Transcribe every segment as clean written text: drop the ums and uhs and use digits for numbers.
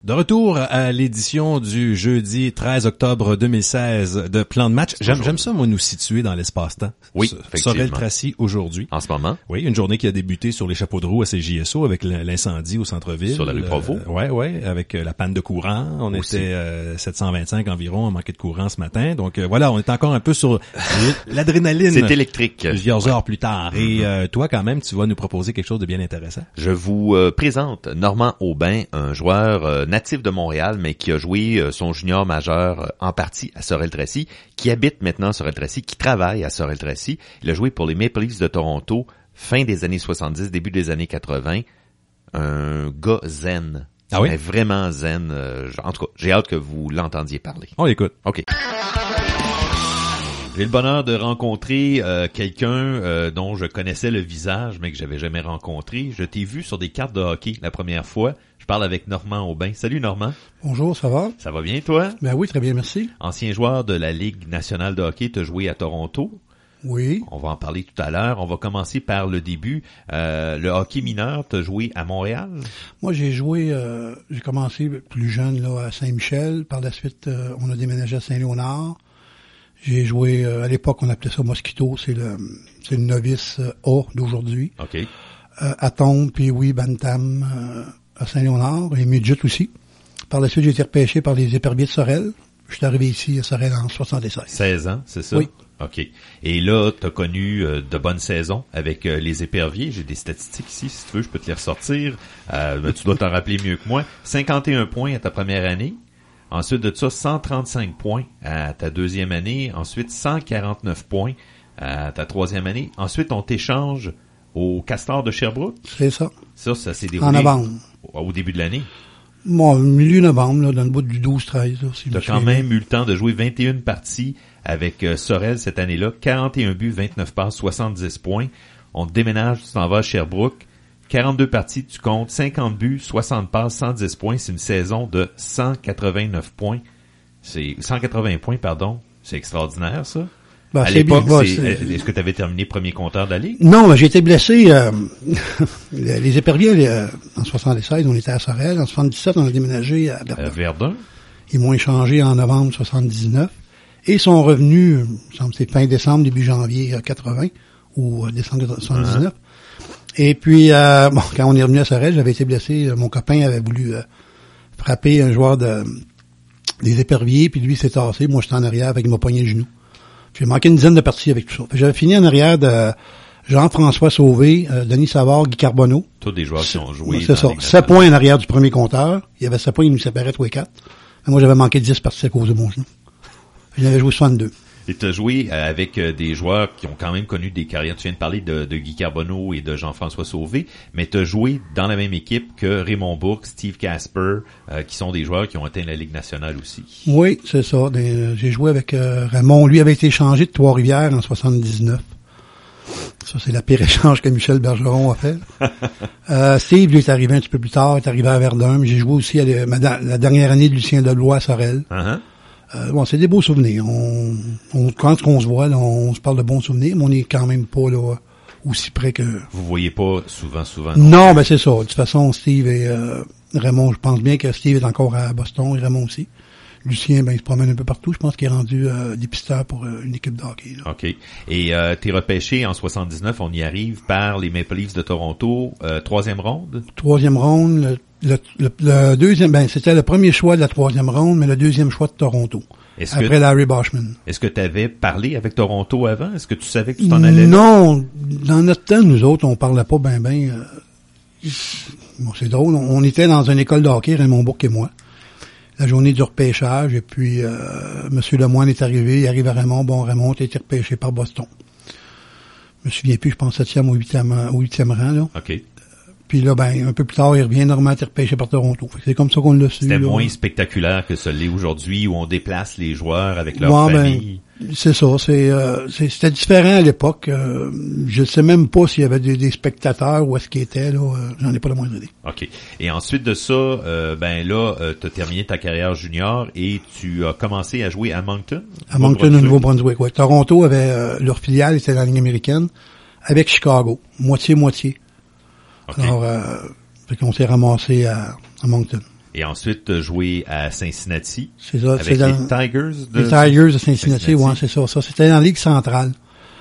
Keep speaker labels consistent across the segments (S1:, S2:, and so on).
S1: De retour à l'édition du jeudi 13 octobre 2016 de Plan de match. J'aime ça, moi, nous situer dans l'espace-temps.
S2: Oui, effectivement.
S1: Sorel-Tracy aujourd'hui.
S2: En ce moment.
S1: Oui, une journée qui a débuté sur les chapeaux de roue à CJSO avec l'incendie au centre-ville.
S2: Sur la rue Provo.
S1: Ouais, avec la panne de courant. On
S2: aussi.
S1: était 725 environ, on manquait de courant ce matin. Donc voilà, on est encore un peu sur l'adrénaline.
S2: C'est électrique.
S1: Plusieurs heures plus tard. Et toi, quand même, tu vas nous proposer quelque chose de bien intéressant.
S2: Je vous présente Normand Aubin, un joueur natif de Montréal, mais qui a joué son junior majeur en partie à Sorel-Tracy, qui habite maintenant à Sorel-Tracy, qui travaille à Sorel-Tracy. Il a joué pour les Maple Leafs de Toronto, fin des années 70, début des années 80. Un gars zen.
S1: Ah oui?
S2: Mais vraiment zen. En tout cas, j'ai hâte que vous l'entendiez parler.
S1: On l'écoute.
S2: OK. J'ai le bonheur de rencontrer quelqu'un dont je connaissais le visage, mais que j'avais jamais rencontré. Je t'ai vu sur des cartes de hockey la première fois. Je parle avec Normand Aubin. Salut Normand.
S3: Bonjour, ça va?
S2: Ça va bien toi?
S3: Ben oui, très bien, merci.
S2: Ancien joueur de la Ligue nationale de hockey, tu as joué à Toronto.
S3: Oui.
S2: On va en parler tout à l'heure. On va commencer par le début. Le hockey mineur, tu as joué à Montréal?
S3: Moi, j'ai commencé plus jeune là à Saint-Michel. Par la suite, on a déménagé à Saint-Léonard. J'ai joué, à l'époque, on appelait ça Mosquito. C'est le novice A d'aujourd'hui.
S2: OK.
S3: À Tombe, puis oui, Bantam, à Saint-Léonard, et Midget aussi. Par la suite, j'ai été repêché par les Éperviers de Sorel. Je suis arrivé ici à Sorel en 76. 16
S2: ans, c'est ça?
S3: Oui.
S2: OK. Et là, tu as connu de bonnes saisons avec les Éperviers. J'ai des statistiques ici, si tu veux, je peux te les ressortir. Mais tu dois t'en rappeler mieux que moi. 51 points à ta première année. Ensuite de ça, 135 points à ta deuxième année. Ensuite, 149 points à ta troisième année. Ensuite, on t'échange au Castor de Sherbrooke.
S3: C'est ça.
S2: Ça s'est déroulé
S3: en novembre.
S2: Au début de l'année.
S3: Bon, milieu novembre, là, dans le bout du 12-13.
S2: Tu as quand même eu le temps de jouer 21 parties avec Sorel cette année-là. 41 buts, 29 passes, 70 points. On te déménage, tu t'en vas à Sherbrooke. 42 parties, tu comptes 50 buts, 60 passes, 110 points. C'est une saison de 189 points. C'est 180 points, pardon. C'est extraordinaire, ça.
S3: Ben,
S2: à l'époque, est-ce que tu avais terminé premier compteur de la Ligue?
S3: Non, mais j'ai été blessé. Les Éperviers, en 76, on était à Sorel. En 77, on a déménagé à Verdun.
S2: Verdun.
S3: Ils m'ont échangé en novembre 79. Et sont revenus, il me semble, c'est fin décembre, début janvier 80, ou décembre 79. Et puis, quand on est revenu à Sorel, j'avais été blessé. Mon copain avait voulu frapper un joueur des Éperviers, puis lui s'est tassé. Moi, j'étais en arrière, fait qu'il m'a pogné le genou. J'ai manqué une dizaine de parties avec tout ça. J'avais fini en arrière de Jean-François Sauvé, Denis Savard, Guy Carbonneau.
S2: Tous des joueurs qui ont joué.
S3: C'est ça. 7 points en arrière du premier compteur. Il y avait 7 points, il nous séparait tous les 4. Mais moi, j'avais manqué 10 parties à cause de mon genou. J'en avais joué 62.
S2: Et tu as joué avec des joueurs qui ont quand même connu des carrières. Tu viens de parler de Guy Carbonneau et de Jean-François Sauvé, mais tu as joué dans la même équipe que Raymond Bourque, Steve Casper, qui sont des joueurs qui ont atteint la Ligue nationale aussi.
S3: Oui, c'est ça. J'ai joué avec Raymond. Lui avait été échangé de Trois-Rivières en 79. Ça, c'est la pire échange que Michel Bergeron a fait. Steve, lui, est arrivé un petit peu plus tard, est arrivé à Verdun. Mais j'ai joué aussi la dernière année de Lucien Deloy à Sorel. Bon, c'est des beaux souvenirs. Quand on se voit, là, on se parle de bons souvenirs, mais on est quand même pas là aussi près que...
S2: Vous voyez pas souvent.
S3: Non, ben c'est ça. De toute façon, Steve et Raymond, je pense bien que Steve est encore à Boston et Raymond aussi. Lucien, ben il se promène un peu partout. Je pense qu'il est rendu dépisteur pour une équipe de hockey. Là.
S2: OK. Et t'es repêché en 79, on y arrive par les Maple Leafs de Toronto, troisième ronde?
S3: Troisième ronde. Le deuxième, ben c'était le premier choix de la troisième ronde, mais le deuxième choix de Toronto. Après Larry Boschman.
S2: Est-ce que tu avais parlé avec Toronto avant? Est-ce que tu savais que tu t'en allais là?
S3: Non. Dans notre temps, nous autres, on parlait pas ben. Bon, c'est drôle. On était dans une école de hockey, Raymond Bourque et moi. La journée du repêchage, et puis Monsieur Lemoine est arrivé, il arrive à Raymond. Bon, Raymond a été repêché par Boston. Je me souviens plus, je pense 7e ou 8e rang, là.
S2: OK.
S3: Puis là, ben, un peu plus tard, il revient normalement être repêché par Toronto. C'est comme ça qu'on l'a su.
S2: C'était moins spectaculaire que ce l'est aujourd'hui, où on déplace les joueurs avec leur famille.
S3: C'est ça. C'était différent à l'époque. Je sais même pas s'il y avait des spectateurs ou est-ce qu'ils étaient, là. J'en ai pas la moindre idée.
S2: OK. Et ensuite de ça, t'as terminé ta carrière junior et tu as commencé à jouer à Moncton.
S3: À Moncton, au Nouveau-Brunswick, oui. Toronto avait, leur filiale était dans la Ligue américaine, avec Chicago. Moitié-moitié.
S2: Okay.
S3: Alors, fait qu'on s'est ramassé à Moncton.
S2: Et ensuite, joué à Cincinnati.
S3: C'est ça,
S2: avec
S3: c'est dans
S2: les Tigers
S3: les Tigers de Cincinnati, ouais, c'est ça. Ça, c'était dans la Ligue centrale.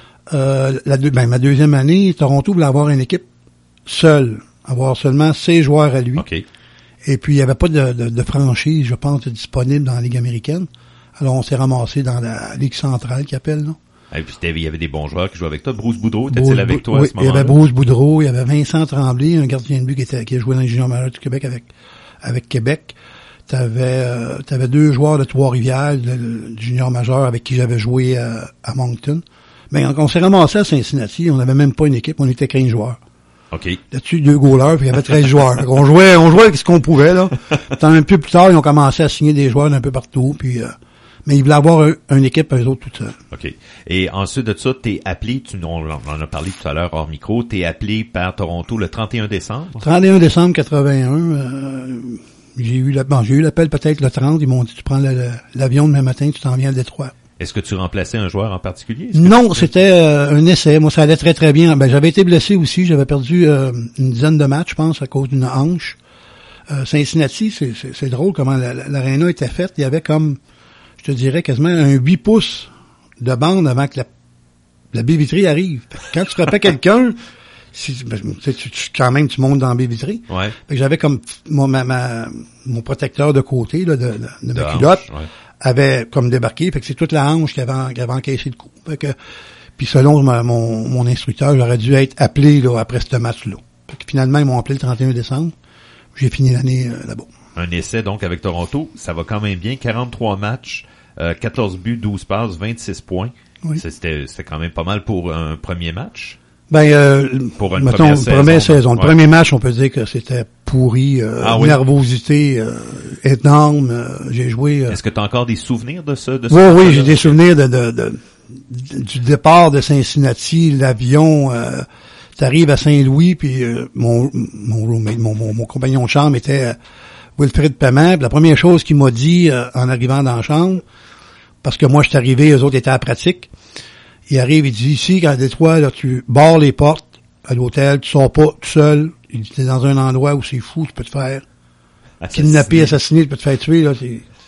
S3: Ma deuxième année, Toronto voulait avoir une équipe seule, avoir seulement 6 joueurs à lui.
S2: OK.
S3: Et puis, il n'y avait pas de franchise, je pense, disponible dans la Ligue américaine. Alors, on s'est ramassé dans la Ligue centrale, qu'ils appellent, là.
S2: Et puis, il y avait des bons joueurs qui jouaient avec toi. Bruce Boudreau, était-il avec toi à ce moment-là?
S3: Il y avait Bruce Boudreau, il y avait Vincent Tremblay, un gardien de but qui a joué dans les juniors majeurs du Québec avec Québec. T'avais 2 joueurs de Trois-Rivières, du junior majeur avec qui j'avais joué à Moncton. Mais on s'est ramassé à Cincinnati, on n'avait même pas une équipe, on était 15 joueurs.
S2: OK.
S3: Là-dessus, 2 goalers, puis il y avait 13 joueurs. Donc, on jouait avec ce qu'on pouvait, là. Un peu plus tard, ils ont commencé à signer des joueurs d'un peu partout, puis mais ils voulaient avoir une équipe, eux autres, tout seuls.
S2: OK. Et ensuite de ça, t'es appelé, on en a parlé tout à l'heure hors micro, t'es appelé par Toronto le 31 décembre?
S3: 31 décembre 81, j'ai eu l'appel peut-être le 30, ils m'ont dit, tu prends l'avion demain matin, tu t'en viens à Détroit.
S2: Est-ce que tu remplaçais un joueur en particulier?
S3: Non, c'était un essai. Moi, ça allait très, très bien. J'avais été blessé aussi. J'avais perdu une dizaine de matchs, je pense, à cause d'une hanche. Cincinnati, c'est drôle comment l'aréna était faite. Il y avait comme, je te dirais, quasiment un 8 pouces de bande avant que la baie vitrée arrive. Quand tu frappais quelqu'un, quand même, tu montes dans la baie vitrée.
S2: Ouais.
S3: Fait que j'avais comme mon protecteur de côté là, de ma culotte.
S2: Ouais.
S3: Avait comme débarqué, fait que c'est toute la hanche qui avait encaissé le coup. Fait que, puis selon mon instructeur, j'aurais dû être appelé là après ce match-là. Fait que finalement, ils m'ont appelé le 31 décembre. J'ai fini l'année là-bas.
S2: Un essai donc avec Toronto, ça va quand même bien. 43 matchs, 14 buts, 12 passes, 26 points.
S3: Oui.
S2: C'était quand même pas mal pour un premier match.
S3: Pour une
S2: première saison.
S3: Le premier match, on peut dire que c'était pourri, nervosité énorme. J'ai joué.
S2: Est-ce que tu as encore des souvenirs de ça?
S3: Oui, j'ai des souvenirs du départ de Cincinnati, l'avion. T'arrives à Saint-Louis, puis mon compagnon de chambre était Wilfrid Paiement. Puis la première chose qu'il m'a dit en arrivant dans la chambre, parce que moi je suis arrivé, eux autres étaient à la pratique. Il arrive, il dit, ici, quand Détroit, là, tu barres les portes à l'hôtel, tu sors pas tout seul. Il dit, t'es dans un endroit où c'est fou, tu peux te faire kidnapper, assassiner, tu peux te faire tuer, là,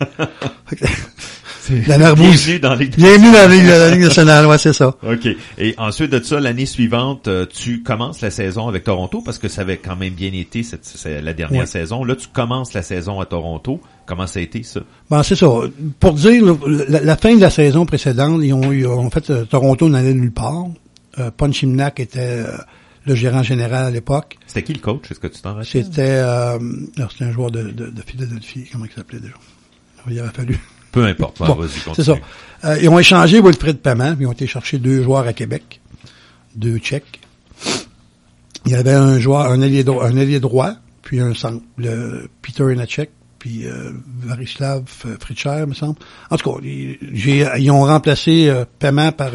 S3: la nervosité. Bienvenue dans la Ligue nationale, ouais, c'est ça.
S2: OK. Et ensuite de ça, l'année suivante, tu commences la saison avec Toronto, parce que ça avait quand même bien été la dernière saison. Là, tu commences la saison à Toronto. Comment ça a été, ça? C'est ça.
S3: Pour dire, la fin de la saison précédente, ils ont fait Toronto n'allait nulle part. Punch Imnak était le gérant général à l'époque.
S2: C'était qui le coach? Est-ce que tu t'en rappelles?
S3: C'était un joueur de Philadelphie. Comment il s'appelait déjà? Il aurait fallu.
S2: Peu importe.
S3: Bon,
S2: vas-y, continue.
S3: c'est ça. Ils ont échangé Wilfrid Paiement, puis ils ont été chercher 2 joueurs à Québec. 2 Tchèques. Il y avait un ailier droit, puis un centre. Le Peter Inacek, puis Varislav Fritcher, me semble. En tout cas, ils ont remplacé Paiement par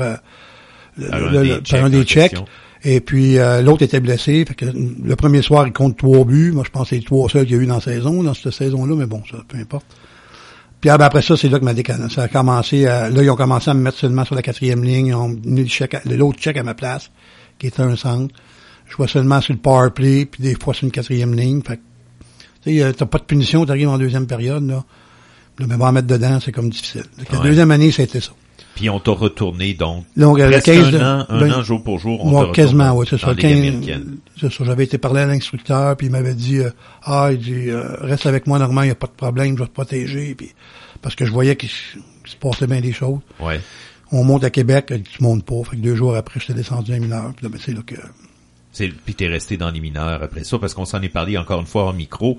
S3: un des Tchèques. Et puis l'autre était blessé. Fait que le premier soir, il compte 3 buts. Moi, je pense que c'est les 3 seuls qu'il y a eu dans cette saison-là, mais bon, ça, peu importe. Puis après ça, c'est là que ça a commencé. Là, ils ont commencé à me mettre seulement sur la 4e ligne. Ils ont mis l'autre Tchèque à ma place, qui était un centre. Je jouais seulement sur le power play, puis des fois sur une 4e ligne. Fait que, tu sais, t'as pas de punition, t'arrives en deuxième période, là. Mais en mettre dedans, c'est comme difficile. Donc, la deuxième année, c'était ça.
S2: Puis on t'a retourné, donc
S3: presque
S2: un an, jour pour jour, on t'a retourné
S3: quasiment, oui, c'est ça.
S2: C'est
S3: ça. J'avais été parler à l'instructeur, puis il m'avait dit, il dit, reste avec moi, Normand, il n'y a pas de problème, je vais te protéger, puis parce que je voyais qu'il se passait bien des choses.
S2: Ouais.
S3: On monte à Québec, tu montes pas. Fait que 2 jours après, j'étais descendu à mineur, puis là, c'est là que...
S2: Puis t'es resté dans les mineurs après ça, parce qu'on s'en est parlé encore une fois en micro.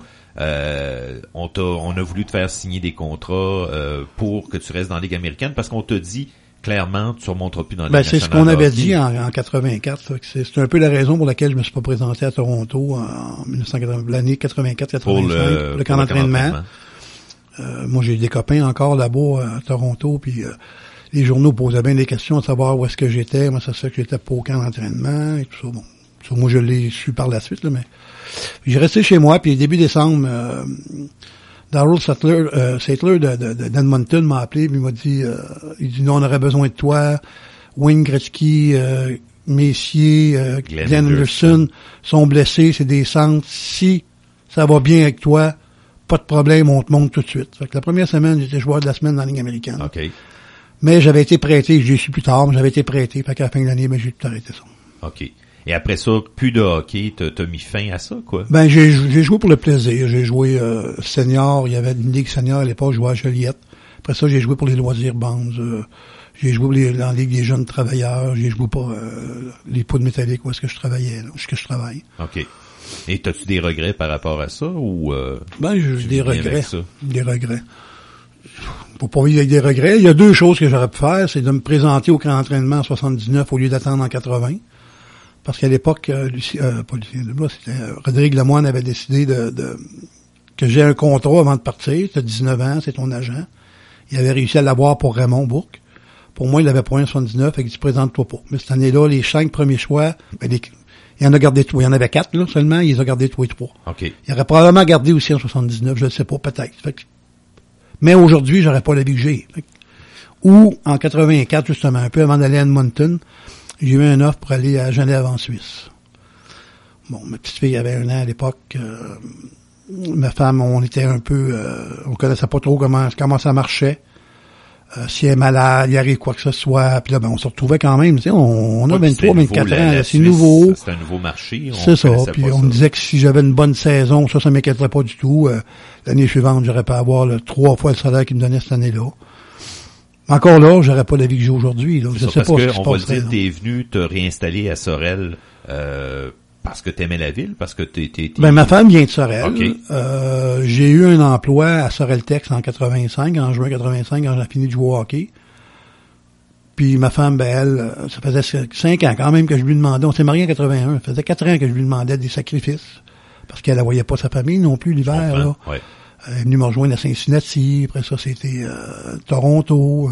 S2: On a voulu te faire signer des contrats pour que tu restes dans la Ligue américaine, parce qu'on t'a dit clairement tu ne remonteras plus dans la Ligue nationale.
S3: C'est ce qu'on avait dit en 84. C'est un peu la raison pour laquelle je me suis pas présenté à Toronto en 1980, l'année 84-85 pour le camp d'entraînement. Moi, j'ai des copains encore là-bas à Toronto, puis les journaux posaient bien des questions de savoir où est-ce que j'étais. Moi, ça se fait que j'étais pas au camp d'entraînement et tout ça. Bon. Moi, je l'ai su par la suite, là, mais j'ai resté chez moi, puis début décembre, Darryl Sattler d'Edmonton m'a appelé, puis il m'a dit, non, on aurait besoin de toi. Wayne Gretzky, Messier, Glenn Anderson sont blessés, c'est des centres. Si ça va bien avec toi, pas de problème, on te monte tout de suite. Fait que la première semaine, j'étais joueur de la semaine dans la Ligue américaine.
S2: OK.
S3: Mais j'avais été prêté, j'y suis plus tard, mais j'avais été prêté. Fait qu'à la fin de l'année, j'ai tout arrêté ça.
S2: OK. Et après ça, plus de hockey, t'as mis fin à ça, quoi?
S3: Ben, j'ai joué pour le plaisir. J'ai joué senior. Il y avait une ligue senior à l'époque, je jouais à Joliette. Après ça, j'ai joué pour les loisirs bandes. J'ai joué dans la Ligue des jeunes travailleurs. J'ai joué pour les poudres métalliques où est-ce que je travaillais, là, où est-ce que je travaille.
S2: OK. Et t'as-tu des regrets par rapport à ça ou
S3: Ben, j'ai des regrets.
S2: ça?
S3: Des regrets. Pour pas vivre avec des regrets, il y a deux choses que j'aurais pu faire, c'est de me présenter au camp d'entraînement en 79 au lieu d'attendre en 80. Parce qu'à l'époque, pas Lucien Leblanc, c'était Rodrigue Lemoine avait décidé que j'ai un contrat avant de partir. Tu as 19 ans, c'est ton agent. Il avait réussi à l'avoir pour Raymond Bourque. Pour moi, il l'avait pas en 79, et il dit présente-toi pas. Mais cette année-là, les 5 premiers choix, il en a gardé 3. Il y en avait 4 là, seulement, il les a gardés 3 et 3.
S2: OK.
S3: Il aurait probablement gardé aussi en 79, je ne sais pas, peut-être. Mais aujourd'hui, j'aurais pas la vie que j'ai. Ou en 84, justement, un peu avant d'aller à Edmonton, j'ai eu un offre pour aller à Genève en Suisse. Bon, ma petite fille avait 1 an à l'époque. Ma femme, on était un peu... on connaissait pas trop comment ça marchait. Si elle est malade, il arrive quoi que ce soit. Puis là, ben, on se retrouvait quand même. Tu sais, on a 23, 24 ans. C'est
S2: Suisse,
S3: nouveau.
S2: C'est un nouveau marché.
S3: C'est ça. Puis on me disait que si j'avais une bonne saison, ça m'inquiéterait pas du tout. L'année suivante, j'aurais pas à avoir 3 fois le salaire qu'ils me donnaient cette année-là. Encore là, j'aurais pas la vie que j'ai aujourd'hui. Là. Je sais pas ce qui se
S2: on va le
S3: passerait,
S2: dire, t'es venu te réinstaller à Sorel parce que t'aimais la ville, parce que t'es...
S3: Ben, ma femme vient de Sorel.
S2: Okay.
S3: J'ai eu un emploi à Sorel-Tex en 85, en juin 85, quand j'ai fini de jouer au hockey. Puis ma femme, ben elle, ça faisait 5 ans quand même que je lui demandais, on s'est mariés en 81, ça faisait 4 ans que je lui demandais des sacrifices, parce qu'elle ne voyait pas sa famille non plus l'hiver. Là.
S2: Ouais.
S3: Elle est venue me rejoindre à Cincinnati, après ça c'était Toronto.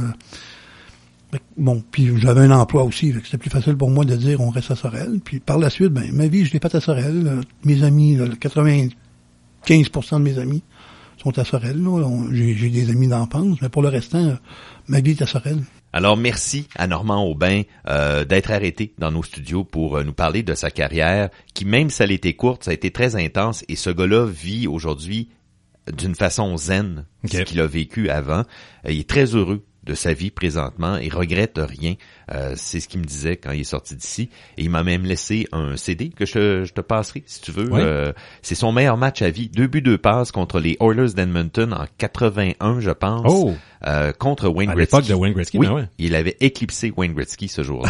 S3: Bon, puis j'avais un emploi aussi, fait que c'était plus facile pour moi de dire on reste à Sorel. Puis par la suite, ben ma vie, je l'ai faite à Sorel. Mes amis, là, 95% de mes amis sont à Sorel. Là. J'ai des amis d'enfance, mais pour le restant, ma vie est à Sorel.
S2: Alors, merci à Normand Aubin d'être arrêté dans nos studios pour nous parler de sa carrière, qui même si elle était courte, ça a été très intense, et ce gars-là vit aujourd'hui d'une façon zen, ce qu'il a vécu avant. Il est très heureux de sa vie présentement et regrette rien. C'est ce qu'il me disait quand il est sorti d'ici. Et il m'a même laissé un CD que je te passerai, si tu veux.
S1: Oui.
S2: C'est son meilleur match à vie. 2 buts, 2 passes contre les Oilers d'Edmonton en 81, je pense.
S1: Oh!
S2: Contre Wayne
S1: À
S2: Gretzky.
S1: l'époque de Wayne Gretzky,
S2: Oui,
S1: ben ouais.
S2: il avait éclipsé Wayne Gretzky ce jour-là.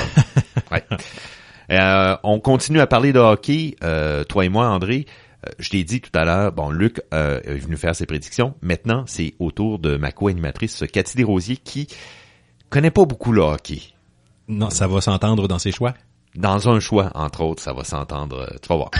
S2: Ouais. On continue à parler de hockey, toi et moi, André. Je t'ai dit tout à l'heure, bon, Luc est venu faire ses prédictions. Maintenant, c'est au tour de ma co-animatrice Cathy Desrosiers qui connaît pas beaucoup le hockey.
S1: Non, ça va s'entendre dans ses choix.
S2: Dans un choix, entre autres, ça va s'entendre. Tu vas voir.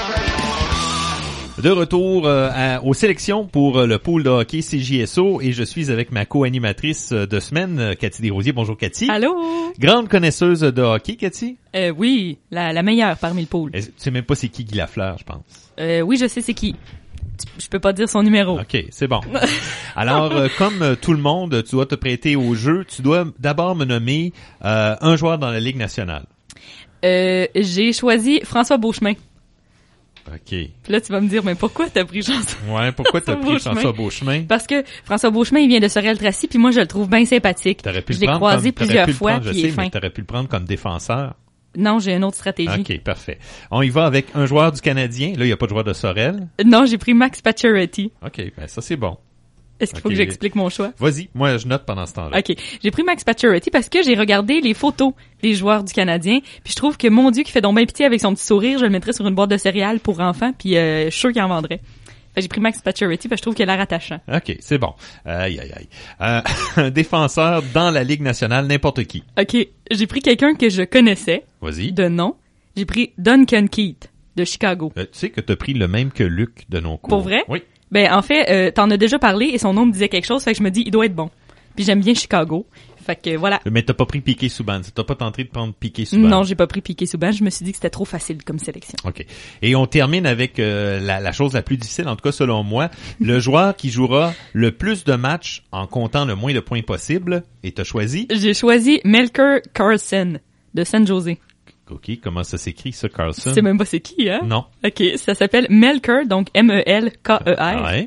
S2: De retour aux sélections pour le pool de hockey CJSO et je suis avec ma co-animatrice de semaine, Cathy Desrosiers. Bonjour Cathy.
S4: Allô?
S2: Grande connaisseuse de hockey, Cathy.
S4: Oui, la meilleure parmi le pool.
S2: Tu sais même pas c'est qui Guy Lafleur, je pense.
S4: Oui, je sais c'est qui. Je peux pas dire son numéro.
S2: OK, c'est bon. Alors, comme tout le monde, tu dois te prêter au jeu. Tu dois d'abord me nommer un joueur dans la Ligue nationale.
S4: J'ai choisi François Beauchemin.
S2: OK.
S4: Puis là, tu vas me dire, mais pourquoi t'as pris François?
S2: Ouais, pourquoi t'as pris François Beauchemin?
S4: Parce que François Beauchemin, il vient de Sorel-Tracy, puis moi, je le trouve bien sympathique. Je l'ai croisé plusieurs fois, puis il est fin.
S2: Mais t'aurais pu le prendre comme défenseur.
S4: Non, j'ai une autre stratégie.
S2: OK, parfait. On y va avec un joueur du Canadien. Là, il n'y a pas de joueur de Sorel.
S4: Non, j'ai pris Max Pacioretty.
S2: OK, ben ça, c'est bon.
S4: Est-ce qu'il faut que j'explique mon choix?
S2: Vas-y, moi je note pendant ce temps-là.
S4: OK. J'ai pris Max Pacioretty parce que j'ai regardé les photos des joueurs du Canadien, puis je trouve que mon Dieu qui fait donc bien pitié avec son petit sourire, je le mettrais sur une boîte de céréales pour enfants, puis je suis sûr qu'il en vendrait. Fait que j'ai pris Max Pacioretty parce que je trouve qu'il a l'air attachant.
S2: OK, c'est bon. Aïe. Un défenseur dans la Ligue nationale, n'importe qui.
S4: OK, j'ai pris quelqu'un que je connaissais.
S2: Vas-y.
S4: De nom. J'ai pris Duncan Keith de Chicago.
S2: Tu sais que t'as pris le même que Luc de nos cours.
S4: Pour vrai?
S2: Oui.
S4: Ben, en fait, t'en as déjà parlé et son nom me disait quelque chose, fait que je me dis, il doit être bon. Puis j'aime bien Chicago. Fait que voilà.
S2: Mais t'as pas pris Piquet Souban. T'as pas tenté de prendre Piquet Souban.
S4: Non, j'ai pas pris Piquet Souban. Je me suis dit que c'était trop facile comme sélection.
S2: OK. Et on termine avec la chose la plus difficile, en tout cas selon moi. Le joueur qui jouera le plus de matchs en comptant le moins de points possible. Et t'as choisi?
S4: J'ai choisi Melker Karlsson de San Jose.
S2: OK. Comment ça s'écrit, ça, Karlsson?
S4: Tu sais même pas c'est qui, hein?
S2: Non.
S4: OK. Ça s'appelle Melker, donc M-E-L-K-E-R.
S2: Ouais.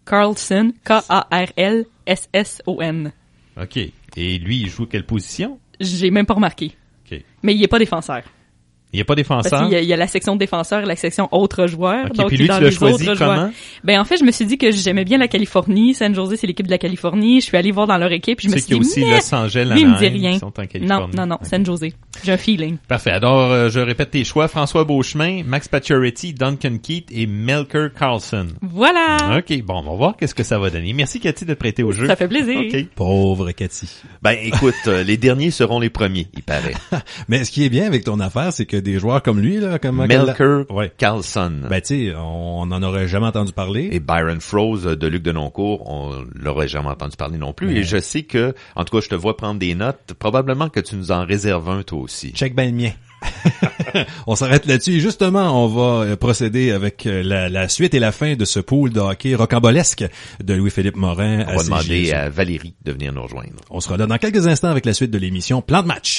S4: Carlson, Karlsson.
S2: OK. Et lui, il joue quelle position?
S4: J'ai même pas remarqué.
S2: OK.
S4: Mais il est pas défenseur.
S2: Il n'y a pas défenseur?
S4: Parce qu'il y a la section défenseur et la section autres joueurs.
S2: OK,
S4: Donc,
S2: puis
S4: il est
S2: lui,
S4: dans
S2: tu l'as
S4: les
S2: choisi
S4: autres
S2: comment?
S4: joueurs. Ben, en fait, je me suis dit que j'aimais bien la Californie. San Jose, c'est l'équipe de la Californie. Je suis allée voir dans leur équipe, puis je me
S2: Tu sais
S4: suis
S2: qu'il y
S4: dit,
S2: a aussi Los Angeles,
S4: lui, il me dit
S2: Anaheim
S4: rien.
S2: qui sont en Californie.
S4: Non,
S2: OK.
S4: San Jose. J'ai un feeling.
S2: Parfait. Alors, je répète tes choix. François Beauchemin, Max Pacioretty, Duncan Keith et Melker Karlsson.
S4: Voilà.
S2: OK. Bon, on va voir qu'est-ce que ça va donner. Merci, Cathy, de te prêter au jeu.
S4: Ça fait plaisir.
S2: OK.
S1: Pauvre Cathy.
S5: Ben, écoute, les derniers seront les premiers, il paraît.
S1: Mais ce qui est bien avec ton affaire, c'est que des joueurs comme lui, là, comme
S5: Melker
S1: ouais.
S5: Karlsson.
S1: Ben, tu sais, on n'en aurait jamais entendu parler.
S5: Et Byron Froese de Luc Denoncourt, on l'aurait jamais entendu parler non plus.
S1: Ouais.
S5: Et je sais que, en tout cas, je te vois prendre des notes. Probablement que tu nous en réserves un, toi aussi.
S1: Check ben le mien. On s'arrête là-dessus. Et justement, on va procéder avec la suite et la fin de ce pool de hockey rocambolesque de Louis-Philippe Morin.
S5: On va demander
S1: CJSE.
S5: à Valérie de venir nous rejoindre.
S1: On sera là dans quelques instants avec la suite de l'émission Plan de match.